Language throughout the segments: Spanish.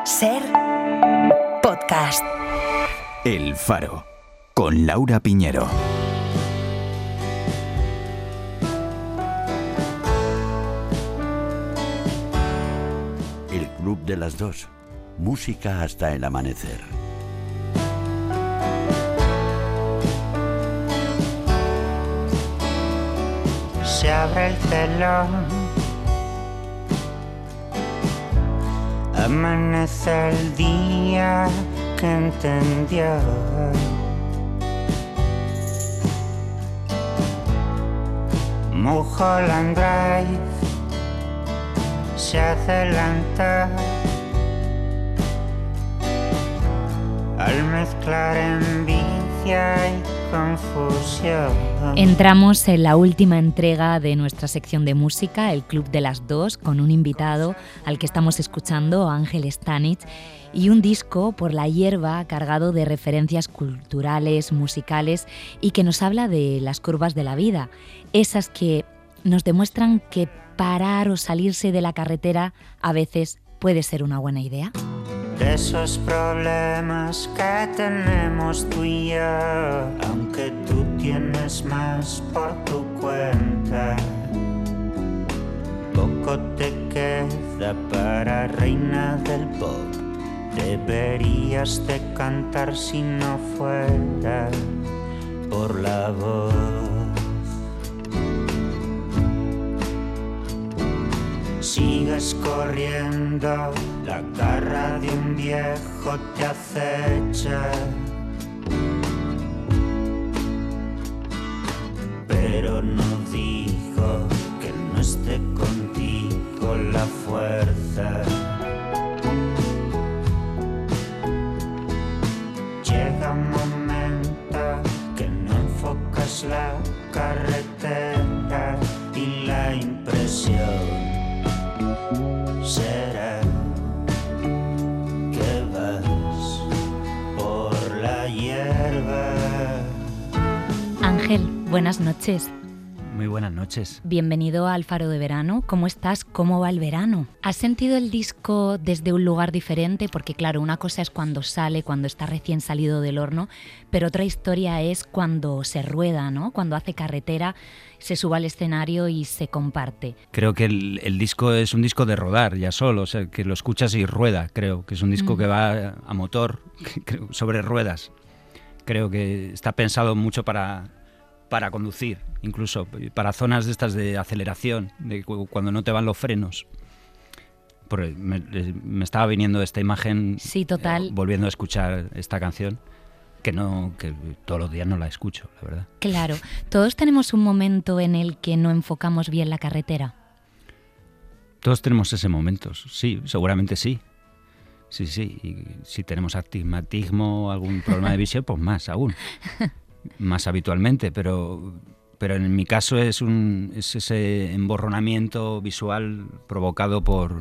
Ser podcast. El Faro, con Laura Piñero. El Club de las Dos. Música hasta el amanecer. Se abre el telón, amanece el día que entendió. Mulholland Drive se adelanta al mezclar envidia y confusión. Entramos en la última entrega de nuestra sección de música, el Club de las Dos, con un invitado al que estamos escuchando, Ángel Stanich, y un disco, Por la hierba, cargado de referencias culturales, musicales y que nos habla de las curvas de la vida, esas que nos demuestran que parar o salirse de la carretera a veces puede ser una buena idea. De esos problemas que tenemos tú y yo, aunque tú tienes más por tu cuenta, poco te queda para reina del pop. Deberías de cantar si no fuera por la voz. Sigues corriendo, la garra de un viejo te acecha, pero no digo que no esté contigo la fuerza. Llega un momento que no enfocas la carretera y la impresión será que vas por la hierba. Ángel, buenas noches. Muy buenas noches. Bienvenido al Faro de Verano. ¿Cómo estás? ¿Cómo va el verano? ¿Has sentido el disco desde un lugar diferente? Porque claro, una cosa es cuando sale, cuando está recién salido del horno, pero otra historia es cuando se rueda, ¿no? Cuando hace carretera, se sube al escenario y se comparte. Creo que el disco es un disco de rodar ya solo, o sea, que lo escuchas y rueda. Creo que es un disco que va a motor, sobre ruedas. Creo que está pensado mucho para conducir, incluso para zonas de estas de aceleración, de cuando no te van los frenos. Porque me estaba viniendo esta imagen, sí, total. Volviendo a escuchar esta canción, que todos los días no la escucho, la verdad. Claro, todos tenemos un momento en el que no enfocamos bien la carretera. Todos tenemos ese momento, sí, seguramente sí. Sí, y si tenemos astigmatismo o algún problema de visión, pues más aún. Más habitualmente, pero en mi caso es ese emborronamiento visual provocado por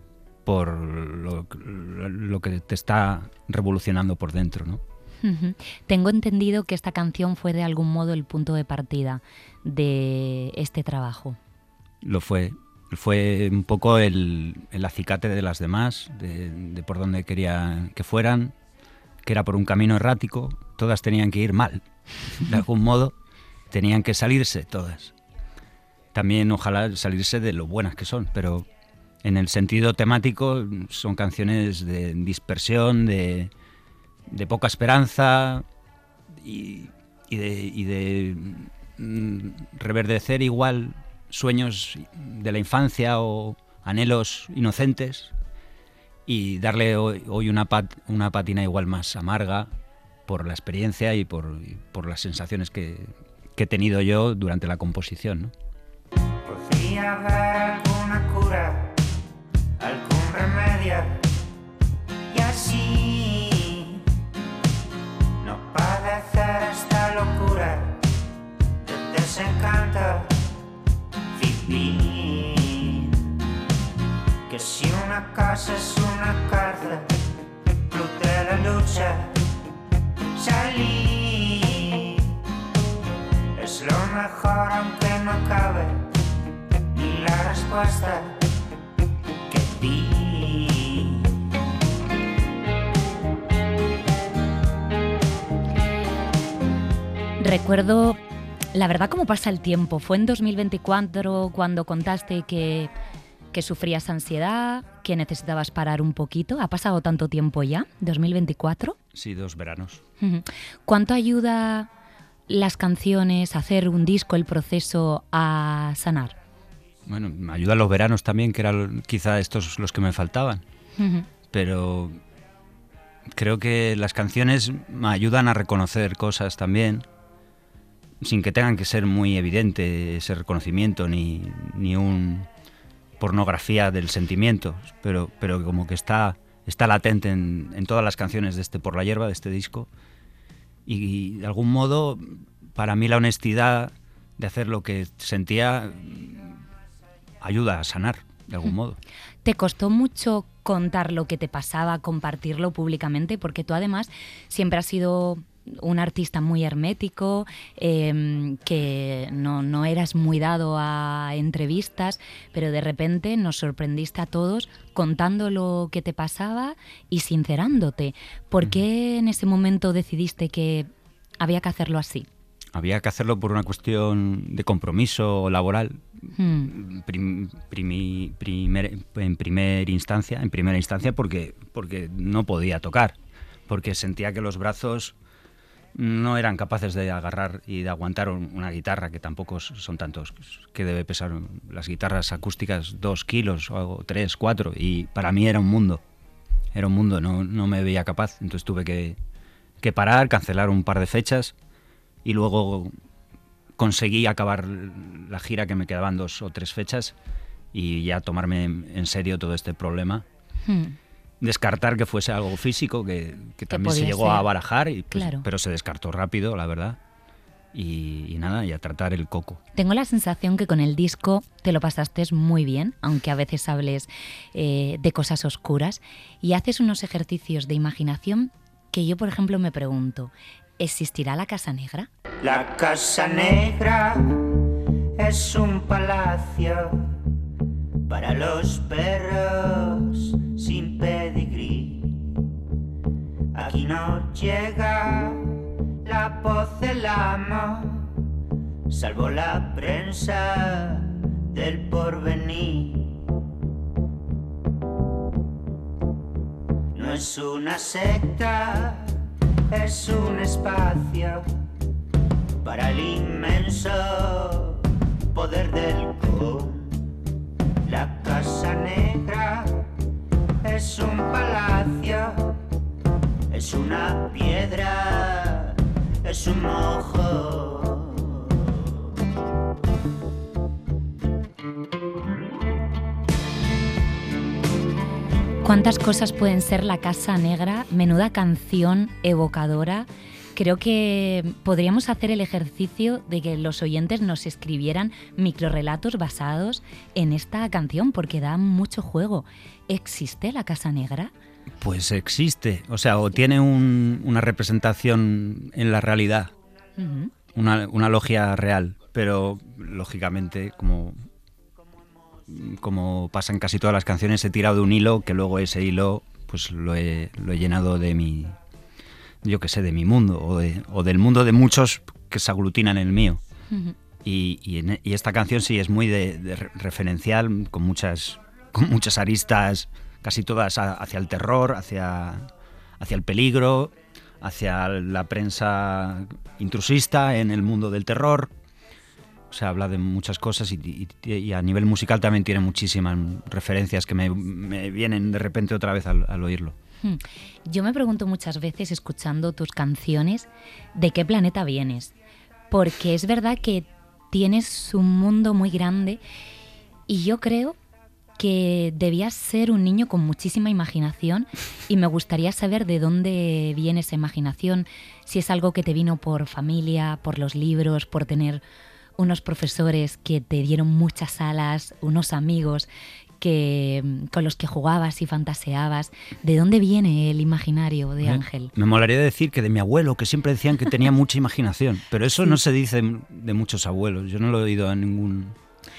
lo que te está revolucionando por dentro, ¿no? Tengo entendido que esta canción fue de algún modo el punto de partida de este trabajo. Lo fue un poco el acicate de las demás, de por donde quería que fueran, que era por un camino errático, todas tenían que ir mal, de algún modo, tenían que salirse todas. También ojalá salirse de lo buenas que son, pero en el sentido temático son canciones de dispersión, de poca esperanza y de reverdecer igual sueños de la infancia o anhelos inocentes y darle hoy una pátina igual más amarga por la experiencia y por las sensaciones que he tenido yo durante la composición, ¿no? Podría haber alguna cura, algún remedio, y así no padecer esta locura de desencanto vivir. Que si una casa es una cárcel, club de la lucha, salir es lo mejor aunque no cabe ni la respuesta que di. Recuerdo, la verdad, cómo pasa el tiempo. Fue en 2024 cuando contaste que sufrías ansiedad, que necesitabas parar un poquito. ¿Ha pasado tanto tiempo ya? ¿2024? Sí, 2 veranos. ¿Cuánto ayuda las canciones, hacer un disco, el proceso a sanar? Bueno, me ayudan los veranos también, que eran quizá estos los que me faltaban. Pero creo que las canciones me ayudan a reconocer cosas también, sin que tengan que ser muy evidente ese reconocimiento, ni un pornografía del sentimiento, pero como que está latente en todas las canciones de Por la hierba, de este disco. Y de algún modo, para mí la honestidad de hacer lo que sentía ayuda a sanar, de algún modo. ¿Te costó mucho contar lo que te pasaba, compartirlo públicamente? Porque tú además siempre has sido un artista muy hermético, que no eras muy dado a entrevistas, pero de repente nos sorprendiste a todos contando lo que te pasaba y sincerándote. ¿Por qué en ese momento decidiste que había que hacerlo así? Había que hacerlo por una cuestión de compromiso laboral. En primera instancia porque no podía tocar, porque sentía que los brazos no eran capaces de agarrar y de aguantar una guitarra, que tampoco son tantos, que debe pesar las guitarras acústicas 2 kilos o 3, 4, y para mí era un mundo, no me veía capaz. Entonces tuve que parar, cancelar un par de fechas y luego conseguí acabar la gira, que me quedaban 2 o 3 fechas, y ya tomarme en serio todo este problema. Descartar que fuese algo físico, que también se llegó a barajar, y pues, claro, pero se descartó rápido, la verdad. Y nada, y a tratar el coco. Tengo la sensación que con el disco te lo pasaste muy bien, aunque a veces hables de cosas oscuras, y haces unos ejercicios de imaginación que yo, por ejemplo, me pregunto, ¿existirá la Casa Negra? La Casa Negra es un palacio para los perros sin pedigrí. Aquí no llega la voz del amo, salvo la prensa del porvenir. No es una secta, es un espacio para el inmenso poder del col. La Casa Negra es un palacio, es una piedra, es un mojo. ¿Cuántas cosas pueden ser la Casa Negra? Menuda canción evocadora. Creo que podríamos hacer el ejercicio de que los oyentes nos escribieran microrrelatos basados en esta canción, porque da mucho juego. ¿Existe la Casa Negra? Pues existe, o sea, o tiene una representación en la realidad, una logia real, pero lógicamente, como pasa en casi todas las canciones, he tirado de un hilo, que luego ese hilo pues lo he llenado de mi, yo qué sé, de mi mundo, o del mundo de muchos que se aglutinan en el mío. Y esta canción sí es muy de referencial, con muchas aristas, casi todas hacia el terror, hacia el peligro, hacia la prensa intrusista en el mundo del terror. O sea, habla de muchas cosas y a nivel musical también tiene muchísimas referencias que me vienen de repente otra vez al oírlo. Yo me pregunto muchas veces, escuchando tus canciones, ¿de qué planeta vienes? Porque es verdad que tienes un mundo muy grande y yo creo que debías ser un niño con muchísima imaginación, y me gustaría saber de dónde viene esa imaginación, si es algo que te vino por familia, por los libros, por tener unos profesores que te dieron muchas alas, unos amigos con los que jugabas y fantaseabas. ¿De dónde viene el imaginario de Ángel? Me molaría decir que de mi abuelo, que siempre decían que tenía mucha imaginación, pero eso sí, no se dice de muchos abuelos. Yo no lo he oído a ningún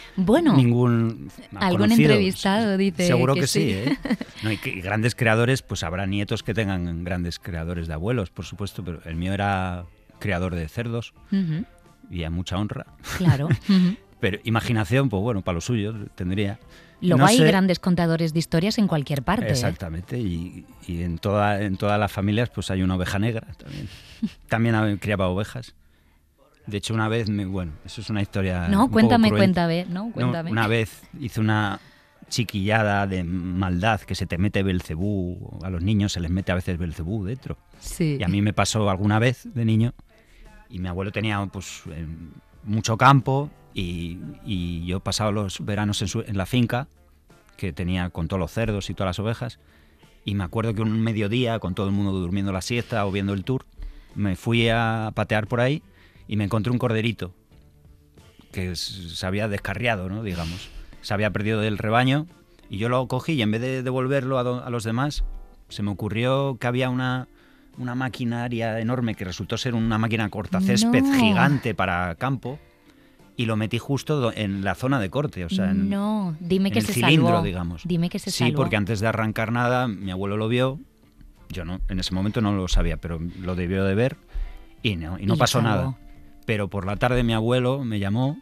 algún entrevistado dice seguro que sí, ¿eh? No, y grandes creadores, pues habrá nietos que tengan grandes creadores de abuelos, por supuesto, pero el mío era criador de cerdos y a mucha honra. Claro. Pero imaginación, pues bueno, para lo suyo tendría. Luego No hay sé- grandes contadores de historias en cualquier parte. Exactamente, y en todas las familias pues hay una oveja negra también. También criaba ovejas. De hecho, una vez, bueno, eso es una historia. No, un cuéntame, poco cruenta. cuéntame. Una vez hice una chiquillada de maldad que se te mete Belcebú, a los niños se les mete a veces Belcebú dentro. Sí. Y a mí me pasó alguna vez de niño, y mi abuelo tenía pues mucho campo, y yo pasaba los veranos en la finca, que tenía con todos los cerdos y todas las ovejas, y me acuerdo que un mediodía, con todo el mundo durmiendo la siesta o viendo el tour, me fui a patear por ahí y me encontré un corderito que se había descarriado, ¿no? Digamos. Se había perdido del rebaño, y yo lo cogí, y en vez de devolverlo a los demás, se me ocurrió que había una maquinaria enorme que resultó ser una máquina cortacésped No. gigante para campo, y lo metí justo en la zona de corte, o sea, en, No, dime en que el se cilindro, salvó. digamos. Dime que se Sí, salvó. porque antes de arrancar nada, mi abuelo lo vio, yo no, en ese momento no lo sabía, pero lo debió de ver, y no lo pasó salvó. nada. Pero por la tarde mi abuelo me llamó,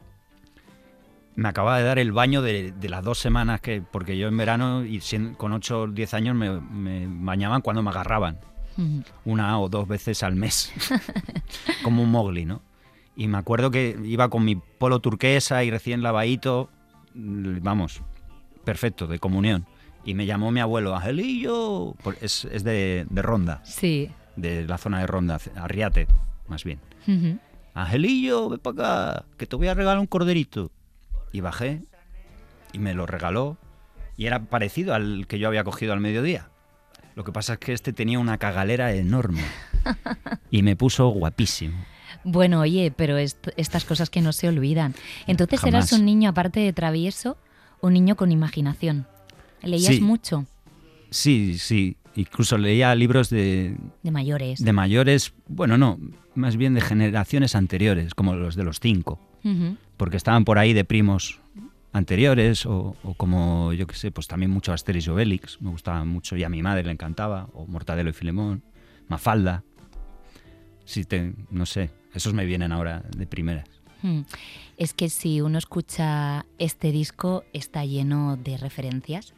me acababa de dar el baño de las 2 semanas, porque yo en verano, y con 8 o 10 años, me bañaban cuando me agarraban, Ujú. 1 o 2 veces al mes, como un Mowgli, ¿no? Y me acuerdo que iba con mi polo turquesa y recién lavadito, vamos, perfecto, de comunión. Y me llamó mi abuelo, Angelillo, es de Ronda, Sí. de la zona de Ronda, Arriate, más bien. Ujú. Angelillo, ven para acá, que te voy a regalar un corderito. Y bajé y me lo regaló, y era parecido al que yo había cogido al mediodía. Lo que pasa es que este tenía una cagalera enorme y me puso guapísimo. Bueno, oye, pero estas cosas que no se olvidan. Entonces Jamás. eras un niño, aparte de travieso, un niño con imaginación. ¿Leías Sí. mucho? Sí, incluso leía libros de De mayores. mayores, bueno, no, más bien de generaciones anteriores, como los de los 5, Ujú. porque estaban por ahí de primos anteriores, o como, yo qué sé, pues también mucho Asterix y Obelix, me gustaba mucho, y a mi madre le encantaba, o Mortadelo y Filemón, Mafalda. Sí, no sé, esos me vienen ahora de primeras. Es que si uno escucha este disco, está lleno de referencias.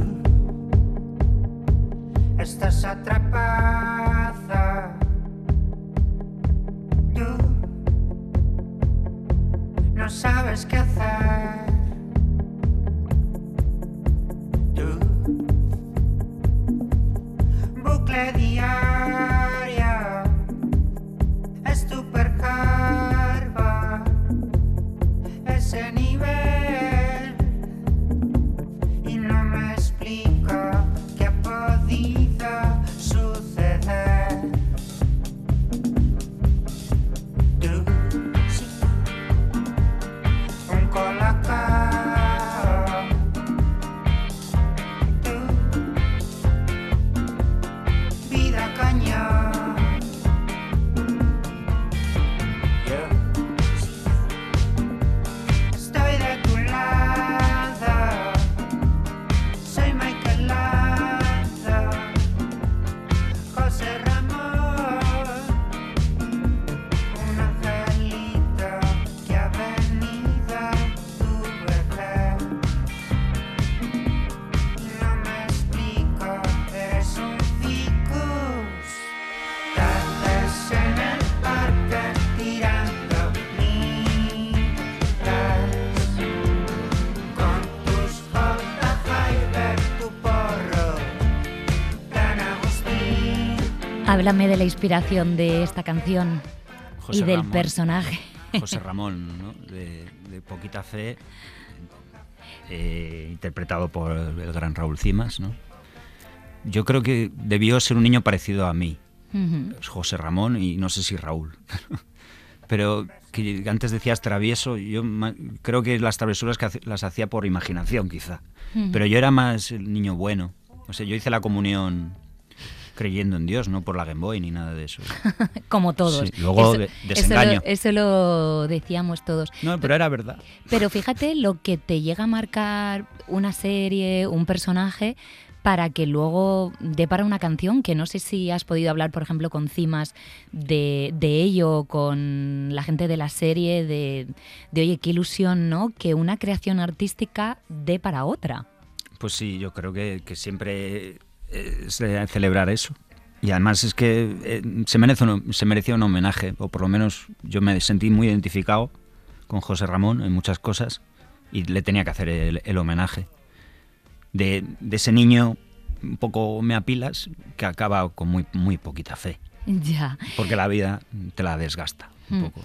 Estás atrapada. Tú no sabes qué hacer. Tú, bucle diaria, es tu percarva, ese nivel, y no me explica qué ha podido suceder. Tú, sí, un colacao. Tú, vida cañón. Yo, sí, estoy de tu lado. Soy Michael Landa, José Ramón, un angelito que ha venido a tu vejez. No me explico, eres un ficus. Tardes en el parque tirando migas con tus J. tu porro, Plan Agustín. Háblame de la inspiración de esta canción José y del Ramón. personaje. José Ramón, ¿no? de Poquita Fe, interpretado por el gran Raúl Cimas, ¿no? Yo creo que debió ser un niño parecido a mí, Ujú. José Ramón, y no sé si Raúl. Pero que antes decías travieso, yo creo que las travesuras las hacía por imaginación, quizá. Ujú. Pero yo era más el niño bueno. O sea, yo hice la comunión creyendo en Dios, no por la Game Boy ni nada de eso. Como todos. Sí, luego desengaño. Eso lo decíamos todos. No, pero era verdad. Pero fíjate lo que te llega a marcar una serie, un personaje, para que luego dé para una canción, que no sé si has podido hablar, por ejemplo, con Cimas de ello, con la gente de la serie, de oye, qué ilusión, ¿no?, que una creación artística dé para otra. Pues sí, yo creo que siempre es de celebrar eso. Y además es que se merecía un homenaje, o por lo menos yo me sentí muy identificado con José Ramón en muchas cosas y le tenía que hacer el homenaje. De ese niño un poco me apilas que acaba con muy, muy poquita fe. Ya. Porque la vida te la desgasta un poco.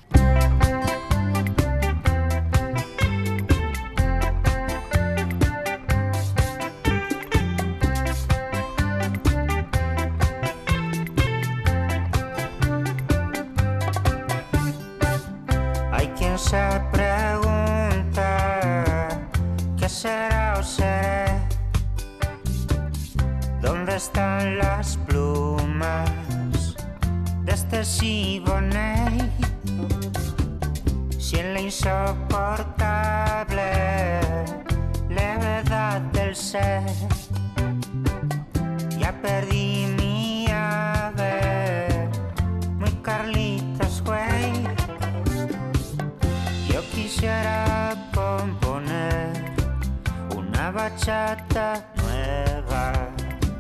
Hay quien se pregunta ¿qué será o seré? ¿Dónde están las plumas de este Siboney? Si en la insoportable levedad del ser ya perdí mi ave, muy Carlitos, güey. Yo quisiera componer una bachata nueva.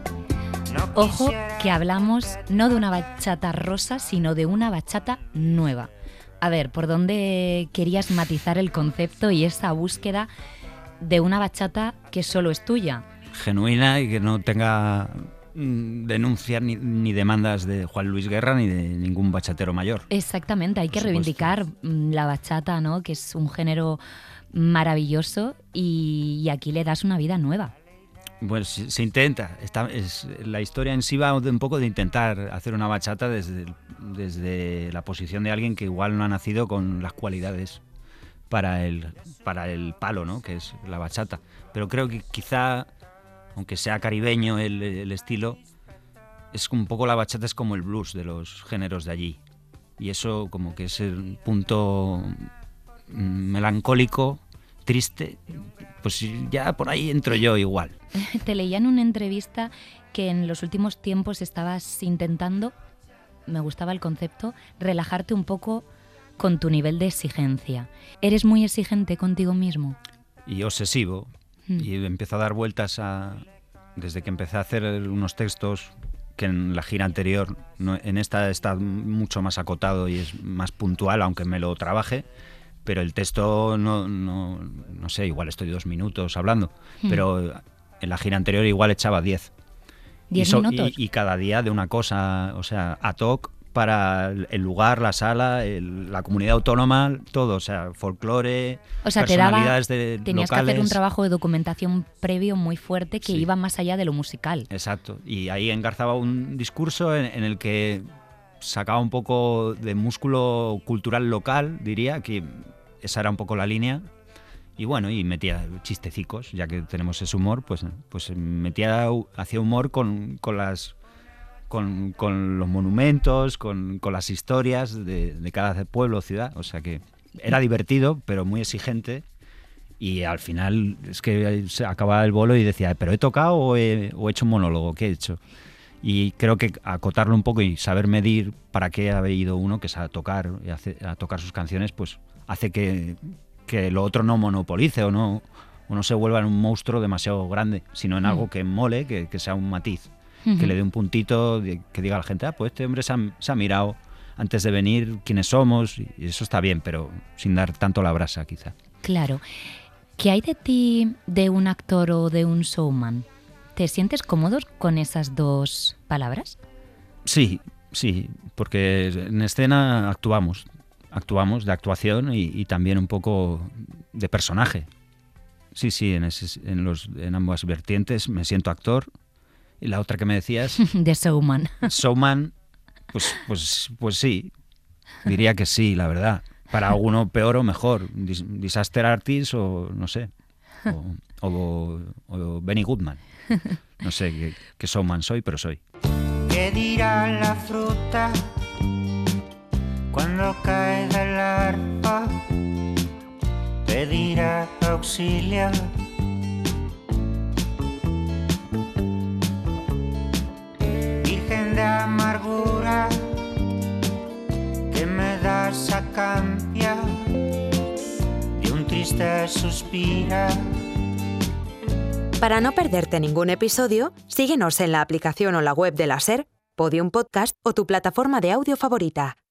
Ojo, que hablamos no de una bachata rosa, sino de una bachata nueva. A ver, ¿por dónde querías matizar el concepto y esa búsqueda de una bachata que solo es tuya? Genuina y que no tenga denuncias ni demandas de Juan Luis Guerra ni de ningún bachatero mayor. Exactamente, hay que reivindicar la bachata, ¿no?, que es un género maravilloso y aquí le das una vida nueva. Pues se intenta. La historia en sí va un poco de intentar hacer una bachata desde la posición de alguien que igual no ha nacido con las cualidades para el palo, ¿no?, que es la bachata. Pero creo que quizá, aunque sea caribeño el estilo, es un poco la bachata es como el blues de los géneros de allí. Y eso como que es el punto melancólico, triste, pues ya por ahí entro yo igual. Te leía en una entrevista que en los últimos tiempos estabas intentando, me gustaba el concepto, relajarte un poco con tu nivel de exigencia. ¿Eres muy exigente contigo mismo? Y obsesivo. Y empiezo a dar vueltas desde que empecé a hacer unos textos que en la gira anterior, en esta está mucho más acotado y es más puntual, aunque me lo trabaje. Pero el texto no sé, igual estoy 2 minutos hablando, pero en la gira anterior igual echaba 10. 10 minutos. Y cada día de una cosa, o sea, ad hoc para el lugar, la sala, la comunidad autónoma, todo, o sea, folclore, o sea, personalidades tenías locales. Que hacer un trabajo de documentación previo muy fuerte que sí, iba más allá de lo musical. Exacto, y ahí engarzaba un discurso en el que sacaba un poco de músculo cultural local, diría, que esa era un poco la línea. Y bueno, y metía chistecicos, ya que tenemos ese humor, pues hacía humor con los monumentos, con las historias de cada pueblo o ciudad. O sea que era divertido, pero muy exigente. Y al final es que se acababa el bolo y decía, ¿pero he tocado o he hecho un monólogo? ¿Qué he hecho? Y creo que acotarlo un poco y saber medir para qué ha ido uno, que es a tocar sus canciones, pues hace que lo otro no monopolice o no se vuelva en un monstruo demasiado grande, sino en algo que mole, que sea un matiz, que le dé un puntito, que diga a la gente, pues este hombre se ha mirado antes de venir quiénes somos, y eso está bien, pero sin dar tanto la brasa quizá. Claro. ¿Qué hay de ti de un actor o de un showman? ¿Te sientes cómodo con esas dos palabras? Sí, porque en escena actuamos de actuación y también un poco de personaje. Sí, en ambas vertientes me siento actor. Y la otra que me decías... de showman. Showman, pues sí, diría que sí, la verdad. Para alguno peor o mejor, disaster artist o no sé, o Benny Goodman. No sé qué showman soy, pero soy. ¿Qué dirá la fruta cuando cae del arpa? Pedirá auxilio. triste suspira. Para no perderte ningún episodio, síguenos en la aplicación o la web de la SER, Podium Podcast o tu plataforma de audio favorita.